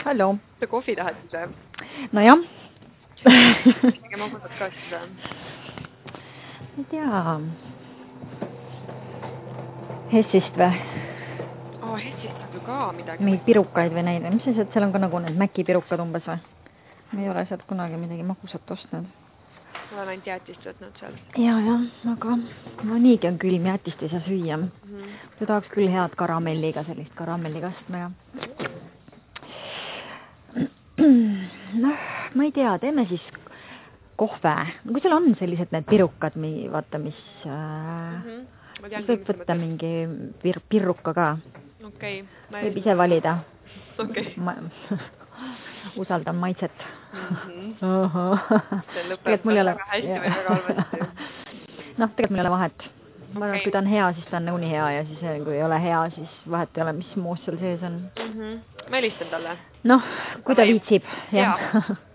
Hallo. Sa kohvi tahad siis või? Nojah. Ega magusad ka siis või? Ei tea. Hessist või? Hessist on ju ka midagi. Mingid pirukaid või neid. Mis asjad, seal on ka nagu need mäkipirukad umbes või? Ma ei ole sealt kunagi midagi magusat ostnud. Ma olen ainult jäätist võtnud seal. Ja, aga no niigi on külm, jäätist ei saa süüa. Ta tahaks küll head karamelliga, sellist karamellikastmega. Noh, ma ei tea, teeme siis kohve. Kui seal on sellised need pirukad, vaata, mis võib võtta mingi pirruka ka. Okei. Võib ise valida. Okei. Usaldan maitset. See lõpeb väga hästi või väga halvasti. Noh, tegelikult meil ei ole vahet. Ma arvan, kui ta on hea, siis ta on nõuni hea ja siis kui ei ole hea, siis vahet ei ole, mis muus seal sees on. Ma helistan talle. Noh, kui ta viitsib. Jaa.